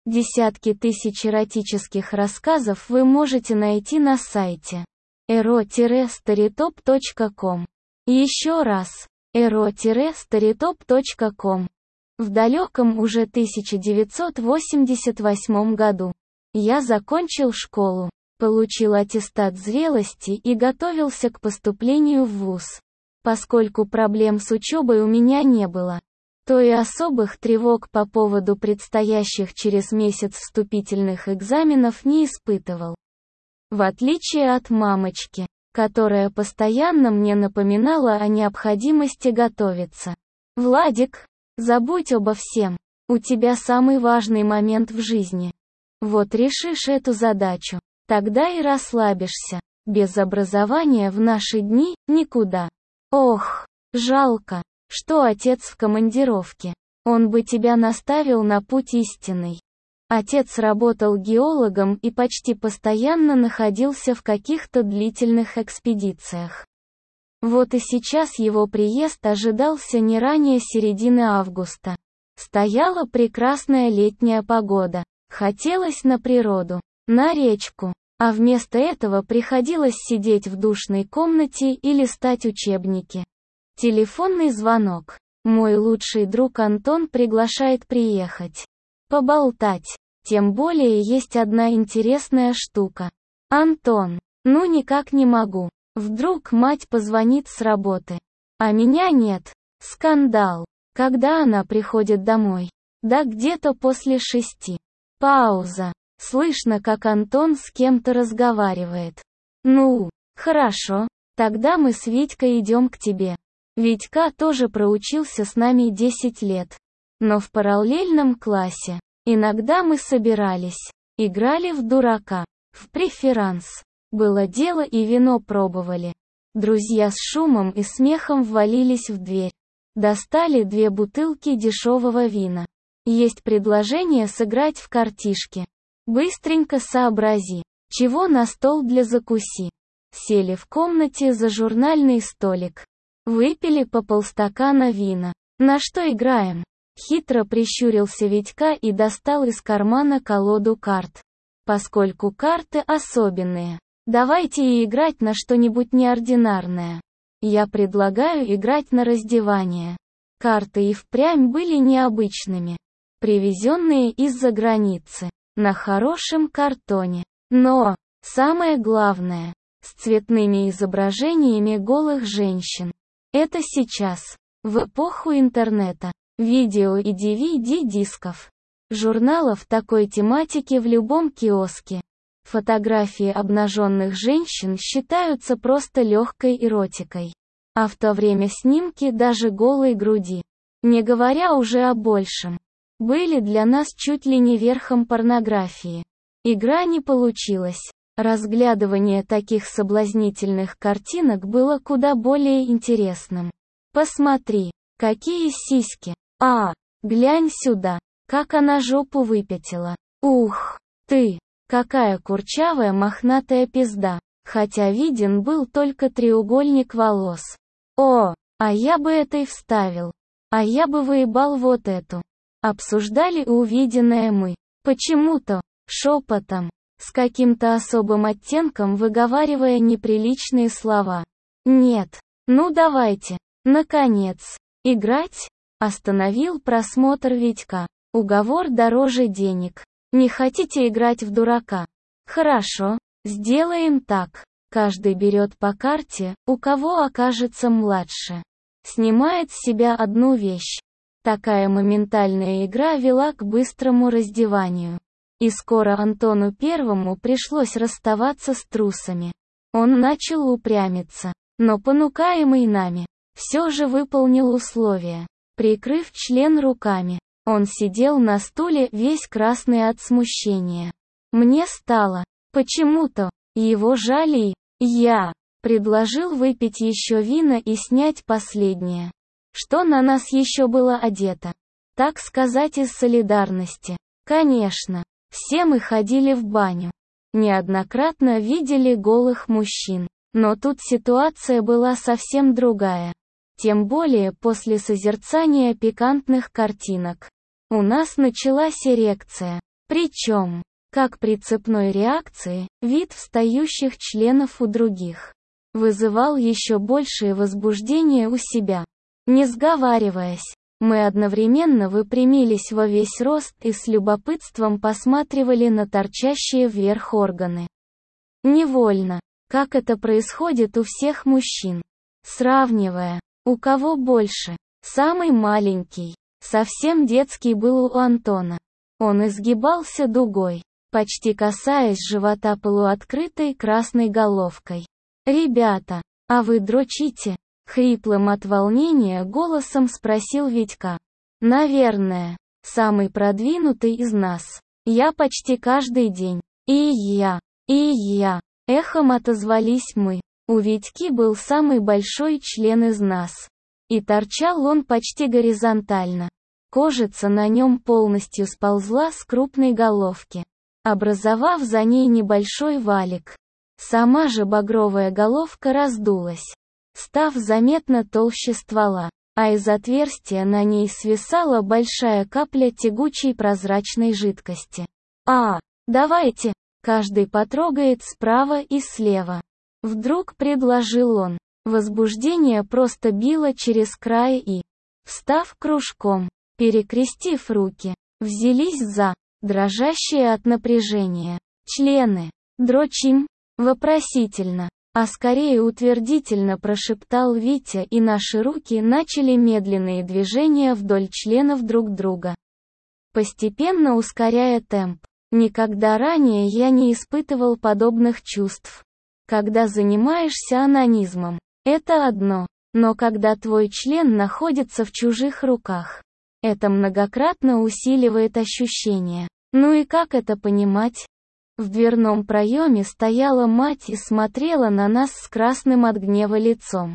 Десятки тысяч эротических рассказов вы можете найти на сайте ero-storytop.com. Еще раз, ero-storytop.com. В далеком уже 1988 году я закончил школу, получил аттестат зрелости и готовился к поступлению в вуз. Поскольку проблем с учебой у меня не было, то и особых тревог по поводу предстоящих через месяц вступительных экзаменов не испытывал. В отличие от мамочки, которая постоянно мне напоминала о необходимости готовиться. «Владик, забудь обо всем, у тебя самый важный момент в жизни. Вот решишь эту задачу, тогда и расслабишься. Без образования в наши дни никуда». Ох, жалко, что отец в командировке. Он бы тебя наставил на путь истинный. Отец работал геологом и почти постоянно находился в каких-то длительных экспедициях. Вот и сейчас его приезд ожидался не ранее середины августа. Стояла прекрасная летняя погода. Хотелось на природу, на речку, а вместо этого приходилось сидеть в душной комнате и листать учебники. Телефонный звонок. Мой лучший друг Антон приглашает приехать. Поболтать. Тем более есть одна интересная штука. Антон, ну никак не могу. Вдруг мать позвонит с работы. А меня нет. Скандал. Когда она приходит домой? Да где-то после 6. Пауза. Слышно, как Антон с кем-то разговаривает. Ну, хорошо. Тогда мы с Витькой идем к тебе. Витька тоже проучился с нами 10 лет. Но в параллельном классе. Иногда мы собирались, играли в дурака, в преферанс. Было дело и вино пробовали. Друзья с шумом и смехом ввалились в дверь. Достали 2 бутылки дешевого вина. Есть предложение сыграть в картишки. Быстренько сообрази, чего на стол для закуси. Сели в комнате за журнальный столик. Выпили по полстакана вина. На что играем? Хитро прищурился Витька и достал из кармана колоду карт. Поскольку карты особенные, давайте и играть на что-нибудь неординарное. Я предлагаю играть на раздевание. Карты и впрямь были необычными. Привезенные из-за границы. На хорошем картоне. Но, самое главное, с цветными изображениями голых женщин. Это сейчас, в эпоху интернета, видео и DVD-дисков, журналов такой тематики в любом киоске. Фотографии обнаженных женщин считаются просто легкой эротикой. А в то время снимки даже голой груди, не говоря уже о большем, были для нас чуть ли не верхом порнографии. Игра не получилась. Разглядывание таких соблазнительных картинок было куда более интересным. Посмотри, какие сиськи. Глянь сюда, как она жопу выпятила. Ух, ты, какая курчавая мохнатая пизда. Хотя виден был только треугольник волос. О, а я бы этой вставил. А я бы выебал вот эту. Обсуждали увиденное мы. Почему-то, шепотом, с каким-то особым оттенком выговаривая неприличные слова. Нет, ну давайте, наконец, играть? Остановил просмотр Витька. Уговор дороже денег. Не хотите играть в дурака? Хорошо, сделаем так. Каждый берет по карте, у кого окажется младше. Снимает с себя одну вещь. Такая моментальная игра вела к быстрому раздеванию. И скоро Антону Первому пришлось расставаться с трусами. Он начал упрямиться, но понукаемый нами, все же выполнил условия. Прикрыв член руками, он сидел на стуле весь красный от смущения. Мне стало почему-то его жаль, и я предложил выпить еще вина и снять последнее, что на нас еще было одето. Так сказать, из солидарности. Конечно, все мы ходили в баню. Неоднократно видели голых мужчин. Но тут ситуация была совсем другая. Тем более после созерцания пикантных картинок. У нас началась эрекция. Причем, как при цепной реакции, вид встающих членов у других вызывал еще большее возбуждение у себя. Не сговариваясь, мы одновременно выпрямились во весь рост и с любопытством посматривали на торчащие вверх органы. Невольно, как это происходит у всех мужчин, сравнивая, у кого больше. Самый маленький, совсем детский был у Антона. Он изгибался дугой, почти касаясь живота полуоткрытой красной головкой. «Ребята, а вы дрочите?» — хриплым от волнения голосом спросил Витька. «Наверное, самый продвинутый из нас. Я почти каждый день. И я, эхом отозвались мы. У Витьки был самый большой член из нас. И торчал он почти горизонтально. Кожица на нем полностью сползла с крупной головки, образовав за ней небольшой валик. Сама же багровая головка раздулась, став заметно толще ствола, а из отверстия на ней свисала большая капля тягучей прозрачной жидкости. Давайте, каждый потрогает справа и слева. Вдруг предложил он. Возбуждение просто било через край и, встав кружком, перекрестив руки, взялись за дрожащие от напряжения члены. «Дрочим?» Вопросительно, а скорее утвердительно прошептал Витя, и наши руки начали медленные движения вдоль членов друг друга, постепенно ускоряя темп. Никогда ранее я не испытывал подобных чувств. Когда занимаешься онанизмом, это одно, но когда твой член находится в чужих руках, это многократно усиливает ощущения. Ну и как это понимать? В дверном проеме стояла мать и смотрела на нас с красным от гнева лицом.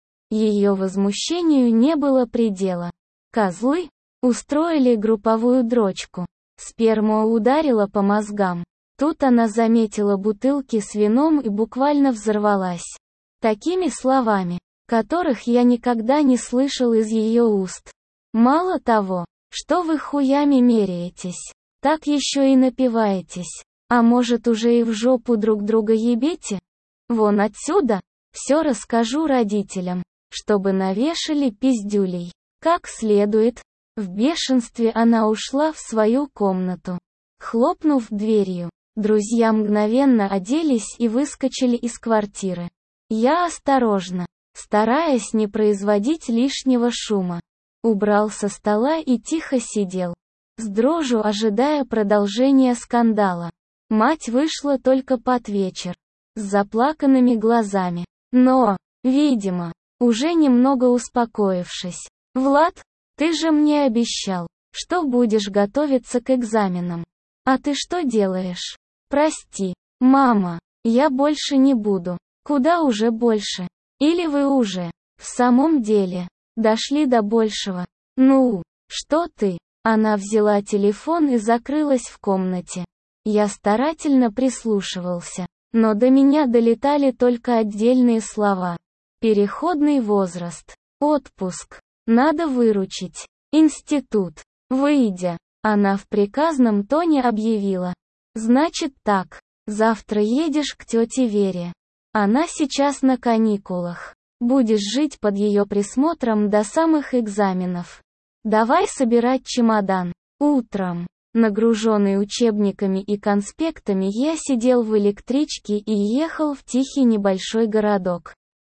Ее возмущению не было предела. Козлы устроили групповую дрочку. Сперма ударила по мозгам. Тут она заметила бутылки с вином и буквально взорвалась такими словами, которых я никогда не слышал из ее уст. Мало того, что вы хуями меряетесь, так еще и напиваетесь. А может, уже и в жопу друг друга ебете? Вон отсюда, все расскажу родителям, чтобы навешали пиздюлей. Как следует. В бешенстве она ушла в свою комнату. Хлопнув дверью, друзья мгновенно оделись и выскочили из квартиры. Я осторожно, стараясь не производить лишнего шума, убрал со стола и тихо сидел, с дрожью ожидая продолжения скандала. Мать вышла только под вечер, с заплаканными глазами, но, видимо, уже немного успокоившись. «Влад, ты же мне обещал, что будешь готовиться к экзаменам. А ты что делаешь?» «Прости, мама, я больше не буду». «Куда уже больше? Или вы уже, в самом деле, дошли до большего?» «Ну, что ты?» Она взяла телефон и закрылась в комнате. Я старательно прислушивался, но до меня долетали только отдельные слова. Переходный возраст, отпуск, надо выручить, институт. Выйдя, она в приказном тоне объявила. «Значит так, завтра едешь к тете Вере. Она сейчас на каникулах. Будешь жить под ее присмотром до самых экзаменов. Давай собирать чемодан». Утром, нагруженный учебниками и конспектами, я сидел в электричке и ехал в тихий небольшой городок,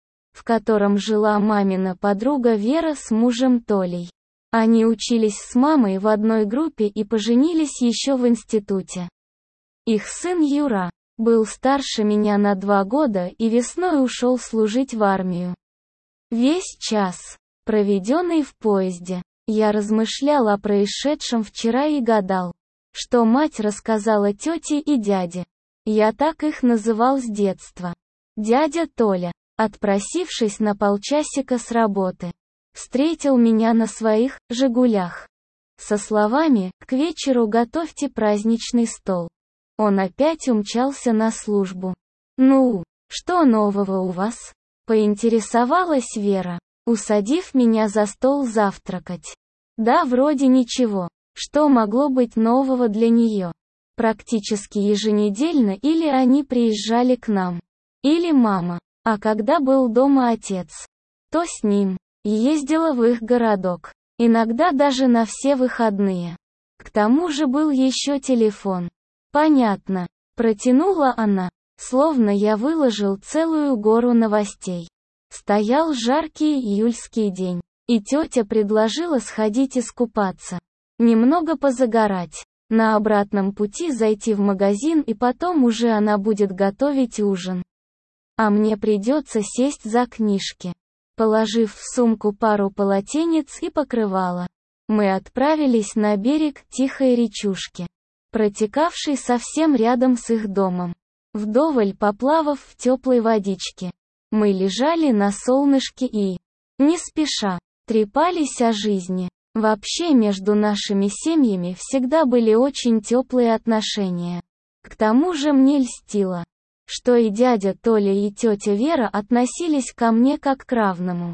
в котором жила мамина подруга Вера с мужем Толей. Они учились с мамой в одной группе и поженились еще в институте. Их сын Юра был старше меня на 2 года и весной ушел служить в армию. Весь час, проведенный в поезде, я размышлял о происшедшем вчера и гадал, что мать рассказала тете и дяде. Я так их называл с детства. Дядя Толя, отпросившись на полчасика с работы, встретил меня на своих «Жигулях» со словами: «К вечеру готовьте праздничный стол». Он опять умчался на службу. «Ну, что нового у вас?» — поинтересовалась Вера, усадив меня за стол завтракать. «Да вроде ничего, что могло быть нового для нее. Практически еженедельно или они приезжали к нам, или мама. А когда был дома отец, то с ним. Ездила в их городок. Иногда даже на все выходные. К тому же был еще телефон. Понятно. Протянула она, словно я выложил целую гору новостей. Стоял жаркий июльский день, и тетя предложила сходить искупаться. Немного позагорать. На обратном пути зайти в магазин, и потом уже она будет готовить ужин. А мне придется сесть за книжки. Положив в сумку пару полотенец и покрывало, мы отправились на берег тихой речушки, протекавшей совсем рядом с их домом. Вдоволь поплавав в теплой водичке, мы лежали на солнышке и, не спеша, трепались о жизни. Вообще между нашими семьями всегда были очень теплые отношения. К тому же мне льстило, что и дядя Толя, и тетя Вера относились ко мне как к равному.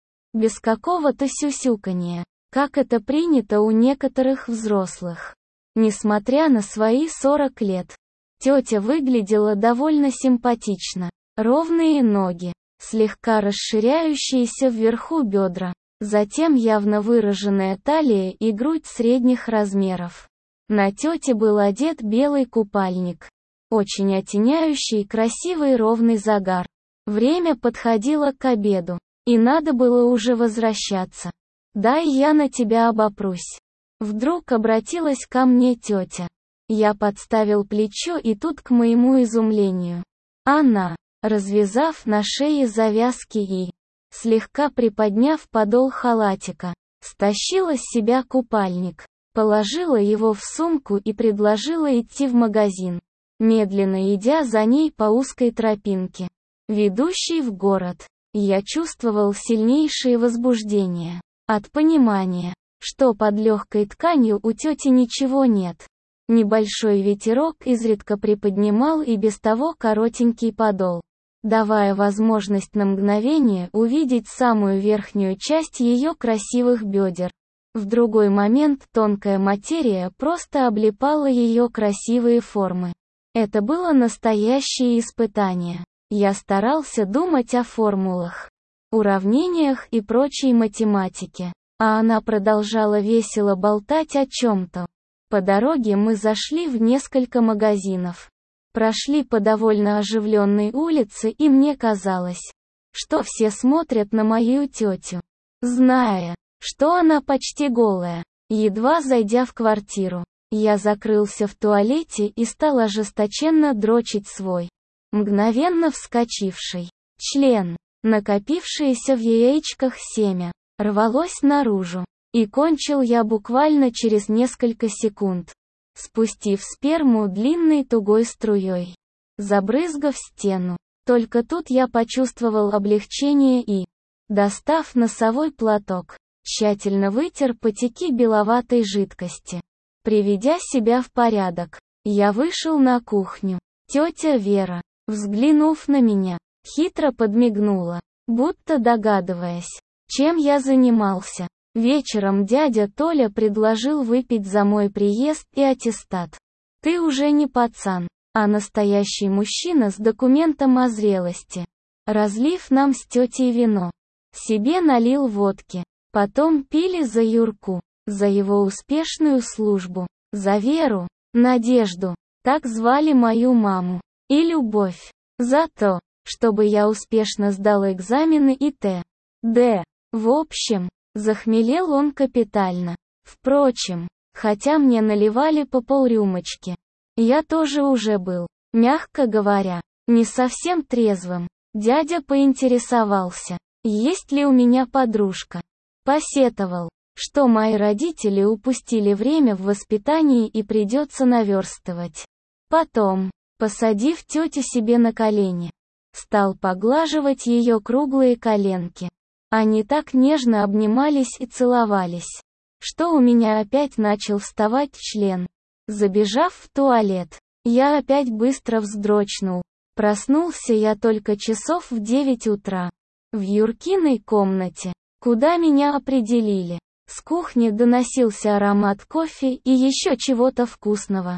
Без какого-то сюсюканья, как это принято у некоторых взрослых. Несмотря на свои 40 лет, тетя выглядела довольно симпатично. Ровные ноги, слегка расширяющиеся вверху бедра, затем явно выраженная талия и грудь средних размеров. На тете был одет белый купальник, очень оттеняющий красивый ровный загар. Время подходило к обеду, и надо было уже возвращаться. «Дай я на тебя обопрусь». Вдруг обратилась ко мне тетя. Я подставил плечо, и тут, к моему изумлению, она, развязав на шее завязки и, слегка приподняв подол халатика, стащила с себя купальник, положила его в сумку и предложила идти в магазин, медленно идя за ней по узкой тропинке, ведущей в город. Я чувствовал сильнейшее возбуждение от понимания, что под легкой тканью у тети ничего нет. Небольшой ветерок изредка приподнимал и без того коротенький подол, давая возможность на мгновение увидеть самую верхнюю часть ее красивых бедер. В другой момент тонкая материя просто облипала ее красивые формы. Это было настоящее испытание. Я старался думать о формулах, уравнениях и прочей математике, а она продолжала весело болтать о чем-то. По дороге мы зашли в несколько магазинов. Прошли по довольно оживленной улице, и мне казалось, что все смотрят на мою тетю, зная, что она почти голая. Едва зайдя в квартиру, я закрылся в туалете и стал ожесточенно дрочить свой, мгновенно вскочивший, член. Накопившееся в яичках семя рвалось наружу, и кончил я буквально через несколько секунд, спустив сперму длинной тугой струей, забрызгав стену. Только тут я почувствовал облегчение и, достав носовой платок, тщательно вытер потеки беловатой жидкости. Приведя себя в порядок, я вышел на кухню. Тетя Вера, взглянув на меня, хитро подмигнула, будто догадываясь, чем я занимался. Вечером дядя Толя предложил выпить за мой приезд и аттестат. Ты уже не пацан, а настоящий мужчина с документом о зрелости. Разлив нам с тетей вино, себе налил водки. Потом пили за Юрку, за его успешную службу, за Веру, Надежду, так звали мою маму, и Любовь, за то, чтобы я успешно сдал экзамены и т.д. В общем, захмелел он капитально. Впрочем, хотя мне наливали по полрюмочки, я тоже уже был, мягко говоря, не совсем трезвым. Дядя поинтересовался, есть ли у меня подружка. Посетовал, что мои родители упустили время в воспитании и придется наверстывать. Потом, посадив тетю себе на колени, стал поглаживать ее круглые коленки. Они так нежно обнимались и целовались, что у меня опять начал вставать член. Забежав в туалет, я опять быстро вздрочнул. Проснулся я только часов в 9 утра. В Юркиной комнате, куда меня определили, с кухни доносился аромат кофе и еще чего-то вкусного.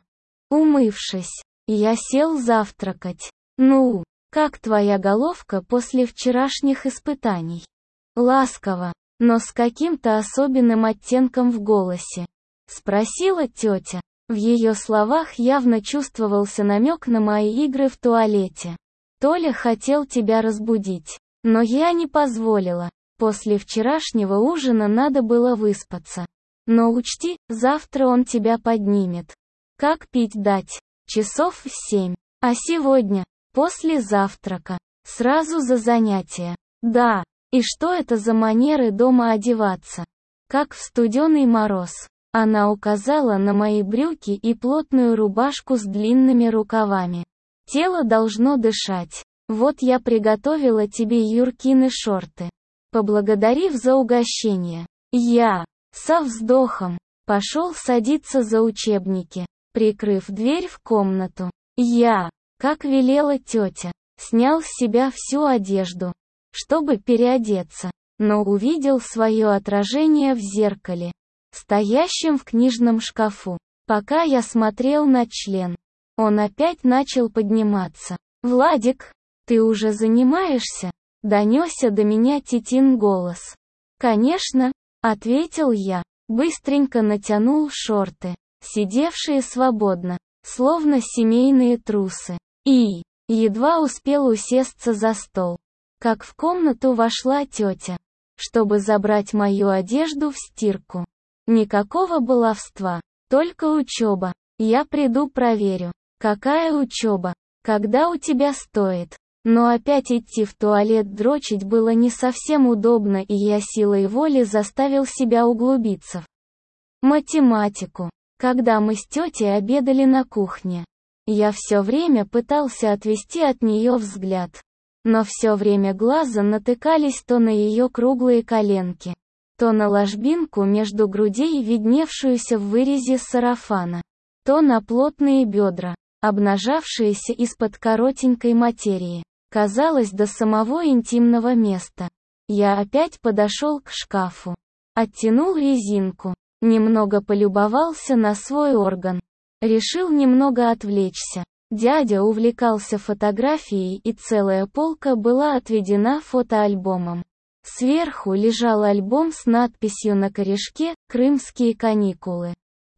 Умывшись, я сел завтракать. «Ну, как твоя головка после вчерашних испытаний?» Ласково, но с каким-то особенным оттенком в голосе спросила тетя. В ее словах явно чувствовался намек на мои игры в туалете. «Толя хотел тебя разбудить, но я не позволила. После вчерашнего ужина надо было выспаться. Но учти, завтра он тебя поднимет. Как пить дать? Часов в 7. А сегодня, после завтрака, сразу за занятия. Да, и что это за манеры дома одеваться? Как в студеный мороз». Она указала на мои брюки и плотную рубашку с длинными рукавами. «Тело должно дышать. Вот я приготовила тебе Юркины шорты. Поблагодарив за угощение, я, со вздохом, пошел садиться за учебники. Прикрыв дверь в комнату, я, как велела тетя, снял с себя всю одежду, чтобы переодеться, но увидел свое отражение в зеркале, стоящем в книжном шкафу. Пока я смотрел на член, он опять начал подниматься. «Владик, ты уже занимаешься?» — донесся до меня тетин голос. «Конечно», — ответил я, быстренько натянул шорты, сидевшие свободно, словно семейные трусы, и едва успел усесться за стол, как в комнату вошла тетя, чтобы забрать мою одежду в стирку. Никакого баловства, только учеба. Я приду проверю. Какая учеба? Когда у тебя стоит? Но опять идти в туалет дрочить было не совсем удобно, и я силой воли заставил себя углубиться в математику. Когда мы с тетей обедали на кухне, я все время пытался отвести от нее взгляд, но все время глаза натыкались то на ее круглые коленки, то на ложбинку между грудей, видневшуюся в вырезе сарафана, то на плотные бедра, обнажавшиеся из-под коротенькой материи, казалось, до самого интимного места. Я опять подошел к шкафу, оттянул резинку, немного полюбовался на свой орган, решил немного отвлечься. Дядя увлекался фотографией, и целая полка была отведена фотоальбомом. Сверху лежал альбом с надписью на корешке «Крымские каникулы.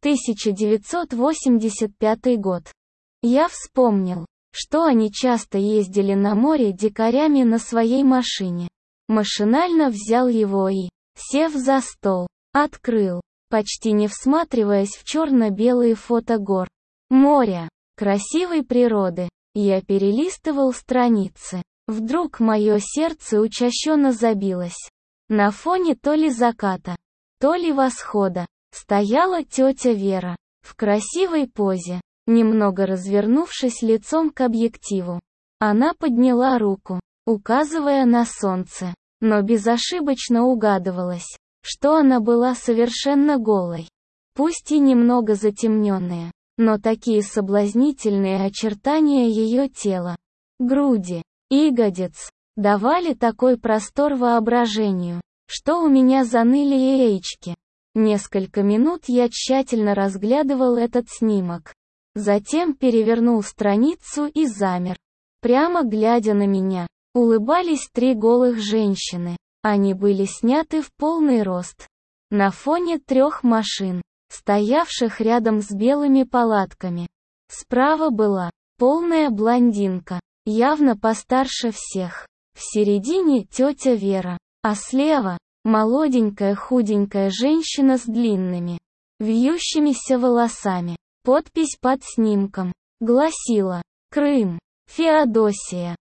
1985 год». Я вспомнил, что они часто ездили на море дикарями на своей машине. Машинально взял его и, сев за стол, открыл, почти не всматриваясь в черно-белые фото гор, моря, красивой природы. Я перелистывал страницы. Вдруг мое сердце учащенно забилось. На фоне то ли заката, то ли восхода стояла тетя Вера, в красивой позе, немного развернувшись лицом к объективу. Она подняла руку, указывая на солнце, но безошибочно угадывалось, что она была совершенно голой. Пусть и немного затемненные, но такие соблазнительные очертания ее тела, груди, ягодиц, давали такой простор воображению, что у меня заныли яички. Несколько минут я тщательно разглядывал этот снимок. Затем перевернул страницу и замер. Прямо глядя на меня, улыбались 3 голых женщины. Они были сняты в полный рост. На фоне 3 машин, стоявших рядом с белыми палатками. Справа была полная блондинка, явно постарше всех. В середине тетя Вера, а слева молоденькая худенькая женщина с длинными, вьющимися волосами. Подпись под снимком гласила: «Крым, Феодосия,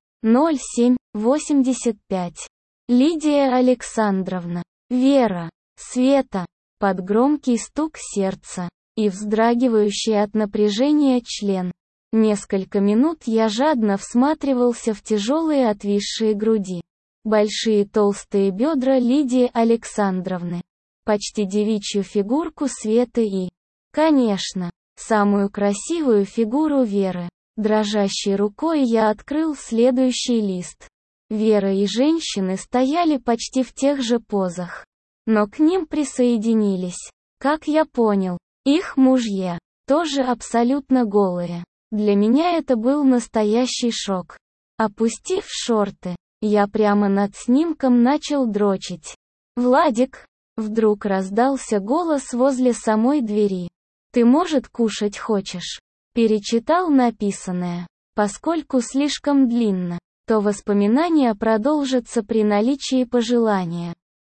07-85. Лидия Александровна, Вера, Света». Под громкий стук сердца и вздрагивающий от напряжения член. Несколько минут я жадно всматривался в тяжелые отвисшие груди, большие толстые бедра Лидии Александровны, почти девичью фигурку Светы и, конечно, самую красивую фигуру Веры. Дрожащей рукой я открыл следующий лист. Вера и женщины стояли почти в тех же позах, но к ним присоединились, как я понял, их мужья. тоже абсолютно голые. Для меня это был настоящий шок. Опустив шорты, я прямо над снимком начал дрочить. «Владик!» Вдруг раздался голос возле самой двери. «Ты, может, кушать хочешь?» Перечитал написанное. Поскольку слишком длинно, то воспоминания продолжатся при наличии пожелания.